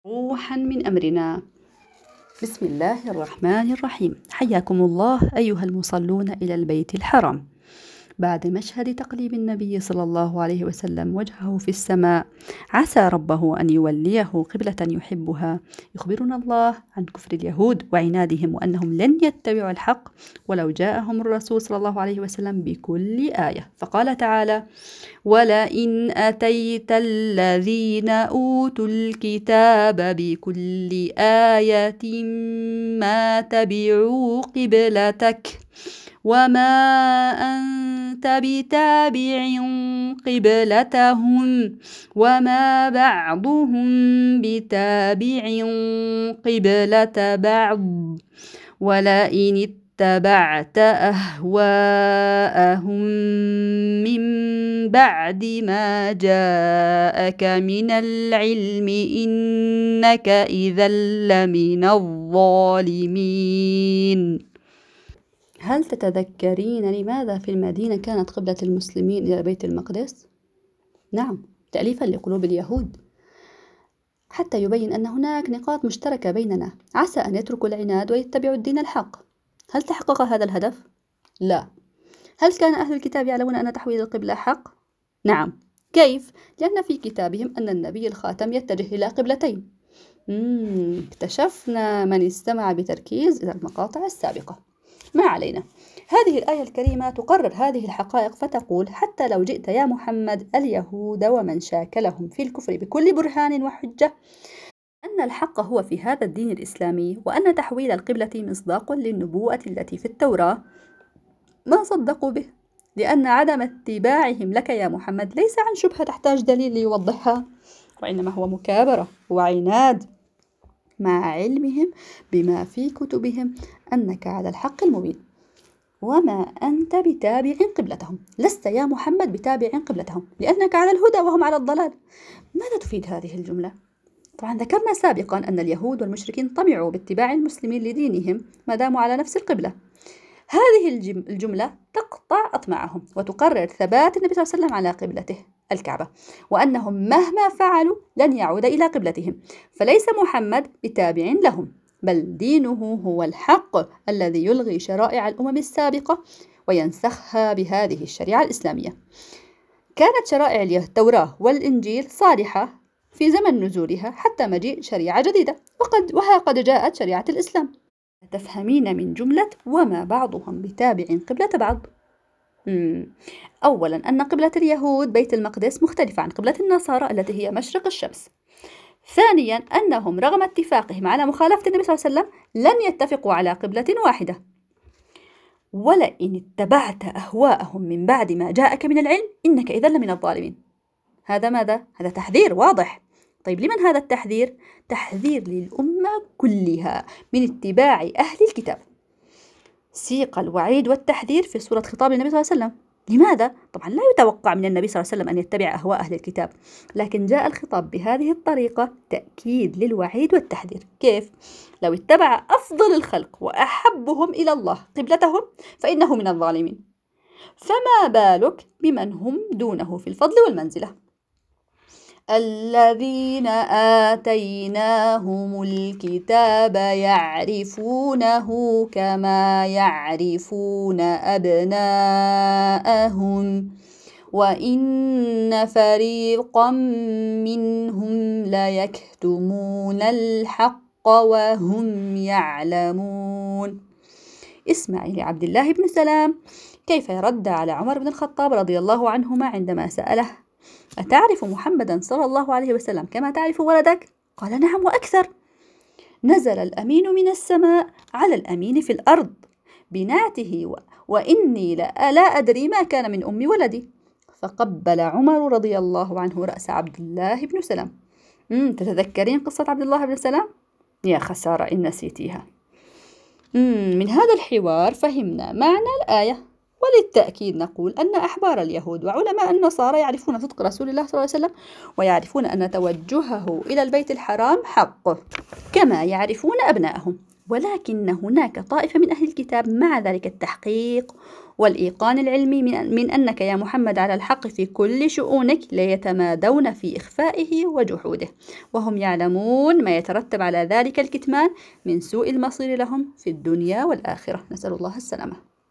روحا من أمرنا. بسم الله الرحمن الرحيم. حياكم الله أيها المصلون إلى البيت الحرام. بعد مشهد تقليب النبي صلى الله عليه وسلم وجهه في السماء عسى ربه أن يوليه قبلة يحبها، يخبرنا الله عن كفر اليهود وعنادهم وأنهم لن يتبعوا الحق ولو جاءهم الرسول صلى الله عليه وسلم بكل آية. فقال تعالى: ولئن أتيت الذين أوتوا الكتاب بكل آية ما تبعوا قبلتك وما أنت بتابع قبلتهم وما بعضهم بتابع قبلة بعض ولئن اتبعت أهواءهم من بعد ما جاءك من العلم إنك إذا لمن الظالمين. هل تتذكرين لماذا في المدينة كانت قبلة المسلمين إلى بيت المقدس؟ نعم، تأليفا لقلوب اليهود، حتى يبين أن هناك نقاط مشتركة بيننا، عسى أن يتركوا العناد ويتبعوا الدين الحق. هل تحقق هذا الهدف؟ لا. هل كان أهل الكتاب يعلمون أن تحويل القبلة حق؟ نعم. كيف؟ لأن في كتابهم أن النبي الخاتم يتجه إلى قبلتين. اكتشفنا من استمع بتركيز إلى المقاطع السابقة. ما علينا. هذه الآية الكريمة تقرر هذه الحقائق فتقول: حتى لو جئت يا محمد اليهود ومن شاكلهم في الكفر بكل برهان وحجة أن الحق هو في هذا الدين الإسلامي وأن تحويل القبلة مصداق للنبوءة التي في التوراة، ما صدقوا به، لأن عدم اتباعهم لك يا محمد ليس عن شبهة تحتاج دليل ليوضحها، وإنما هو مكابرة وعناد مع علمهم بما في كتبهم أنك على الحق المبين وما أنت بتابع قبلتهم. لست يا محمد بتابع قبلتهم لأنك على الهدى وهم على الضلال. ماذا تفيد هذه الجملة؟ طبعا ذكرنا سابقا أن اليهود والمشركين طمعوا باتباع المسلمين لدينهم ما داموا على نفس القبلة. هذه الجملة تقطع أطماعهم وتقرر ثبات النبي صلى الله عليه وسلم على قبلته الكعبة، وأنهم مهما فعلوا لن يعود إلى قبلتهم، فليس محمد بتابع لهم، بل دينه هو الحق الذي يلغي شرائع الأمم السابقة وينسخها بهذه الشريعة الإسلامية. كانت شرائع التوراة والإنجيل صالحة في زمن نزولها حتى مجيء شريعة جديدة، وقد جاءت شريعة الإسلام. تفهمين من جملة وما بعضهم بتابع قبلة بعض؟ أولا أن قبلة اليهود بيت المقدس مختلفة عن قبلة النصارى التي هي مشرق الشمس. ثانيا أنهم رغم اتفاقهم على مخالفة النبي صلى الله عليه وسلم لن يتفقوا على قبلة واحدة. ولئن اتبعت أهواءهم من بعد ما جاءك من العلم إنك إذا لمن الظالمين. هذا ماذا؟ هذا تحذير واضح. طيب لمن هذا التحذير؟ تحذير للأمة كلها من اتباع أهل الكتاب. سيق الوعيد والتحذير في سورة خطاب النبي صلى الله عليه وسلم. لماذا؟ طبعا لا يتوقع من النبي صلى الله عليه وسلم أن يتبع أهواء أهل الكتاب، لكن جاء الخطاب بهذه الطريقة تأكيد للوعيد والتحذير. كيف؟ لو اتبع أفضل الخلق وأحبهم إلى الله قبلتهم فإنه من الظالمين، فما بالك بمن هم دونه في الفضل والمنزلة. الذين آتيناهم الكتاب يعرفونه كما يعرفون أبناءهم وإن فريقا منهم ليكتمون الحق وهم يعلمون. اسمعي لعبد الله بن سلام كيف يرد على عمر بن الخطاب رضي الله عنهما عندما سأله: أتعرف محمدا صلى الله عليه وسلم كما تعرف ولدك؟ قال: نعم وأكثر. نزل الأمين من السماء على الأمين في الأرض بنعته وإني لا أدري ما كان من أم ولدي. فقبل عمر رضي الله عنه رأس عبد الله بن سلام. تتذكرين قصة عبد الله بن سلام؟ يا خسارة إن نسيتيها. من هذا الحوار فهمنا معنى الآية، وللتأكيد نقول أن أحبار اليهود وعلماء النصارى يعرفون صدق رسول الله صلى الله عليه وسلم ويعرفون أن توجهه إلى البيت الحرام حق كما يعرفون أبنائهم، ولكن هناك طائفة من أهل الكتاب مع ذلك التحقيق والإيقان العلمي من أنك يا محمد على الحق في كل شؤونك ليتمادون في إخفائه وجحوده، وهم يعلمون ما يترتب على ذلك الكتمان من سوء المصير لهم في الدنيا والآخرة. نسأل الله السلامة.